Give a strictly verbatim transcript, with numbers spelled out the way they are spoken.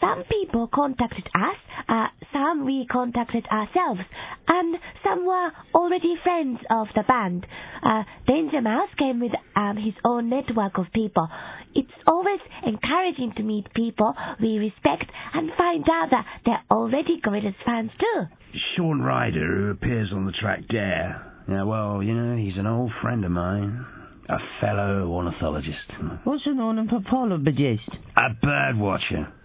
some people contacted us, uh, some we contacted ourselves, and some were already friends of the band. Uh, Danger Mouse came with um, his own network of people. It's always encouraging to meet people we respect and find out that they're already Gorillaz fans too. Sean Ryder, who appears on the track Dare. Yeah, well, you know, he's an old friend of mine. A fellow ornithologist. What's an ornithologist? A bird watcher.